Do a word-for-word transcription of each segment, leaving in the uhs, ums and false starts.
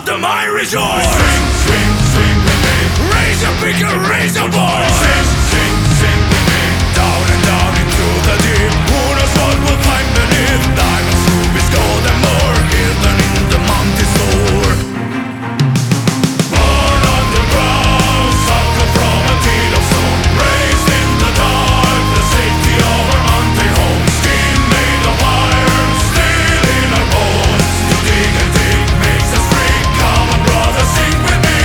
the mind rejoice. Swing, swing, swing with me. Raise your pick and raise your voice. Sing, sing, sing with me. Down and down into the deep. Who knows what we'll find beneath? Diamonds, rubies, gold and more, hidden in the mountain's floor. Born underground, sucker from a till of stone. Raised in the dark, the safety of our mountain home. Skin made of iron, steel in our bones. To dig and dig makes us free. Come on brother, sing with me.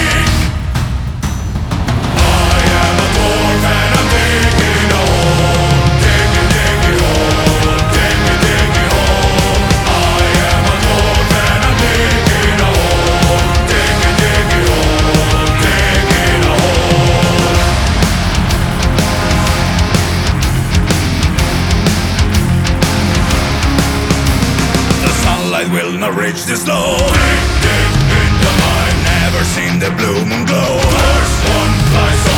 I am a dwarf and I'm digging a hole. Digging, digging hole. Digging, digging hole. I am a dwarf and I'm digging a hole. Digging, digging hole. Digging a hole. The sunlight will not reach this low. Dig, dig in the mine, never seen the blue moon glow. First one flies